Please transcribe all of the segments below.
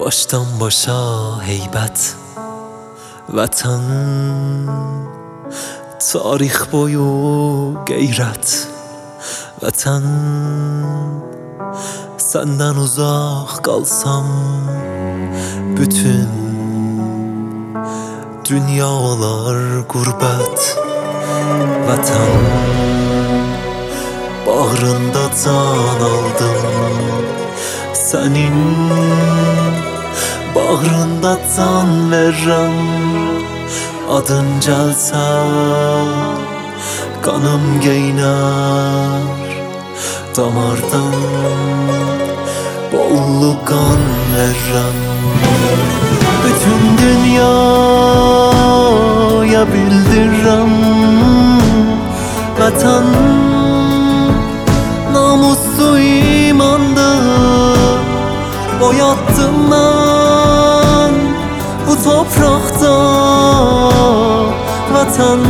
Başdan başa heybət vətən, tarix boyu qeyrət vətən. Səndən uzaq qalsam bütün dünya olar qurbət vətən. Bağrında can aldım sənin, bağrında can verəm. Adın gəlsə qanım geynər damardan, bollu qan verəm. Bütün dünyaya bildirəm vətən namuslu imandır. Oyatdım mən bu toprakta vətən.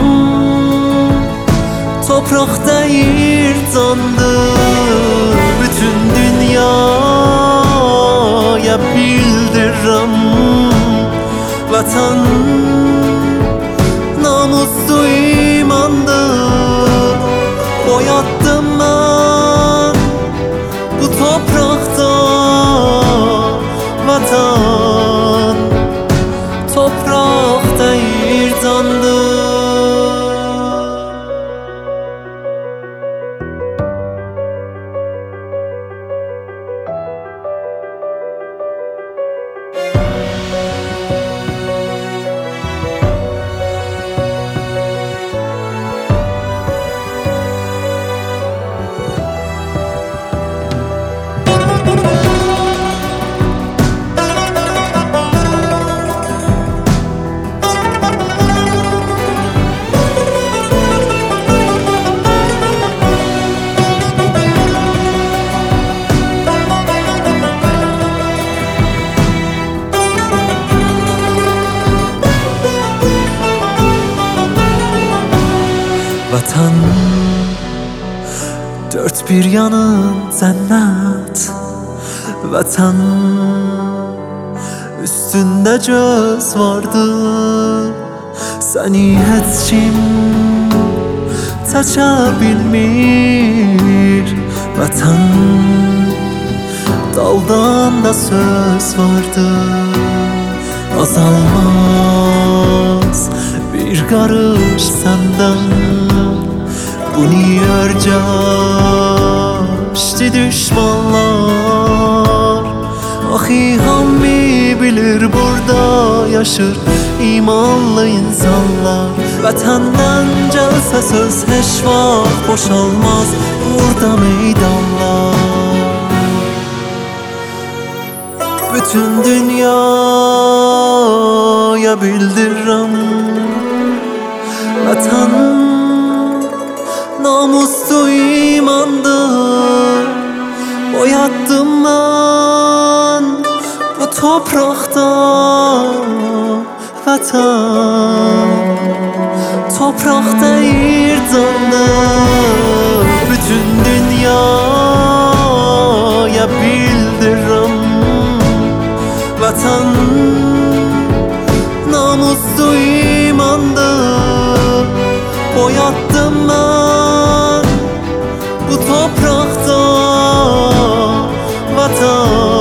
Toprak deyir candır. Bütün dünyaya bildirəm vətən namuslu imandır. Oyatdım mən bu toprakta vətən. Toprak deyir candır. Vətən dört bir yanın cənnət vətən. Üstündə göz vardır, səni heç kim çəkə bilmir vətən. Daldan da söz vardır, azalmaz bir qarış səndən. Bu niyə örgəşdi düşmanlar? Axı hamı bilir burada yaşır imanlı insanlar. Vətəndən gəlsə söz heç vaxt boşalmaz burada meydanlar. Bütün dünyaya bildirəm vətən namuslu imandır. Oyatdım mən bu toprakta vətən. Toprak deyir candır. Bütün dünyaya bildirəm vətən namuslu imandır. Oyatdım mən bu toprakta vətən.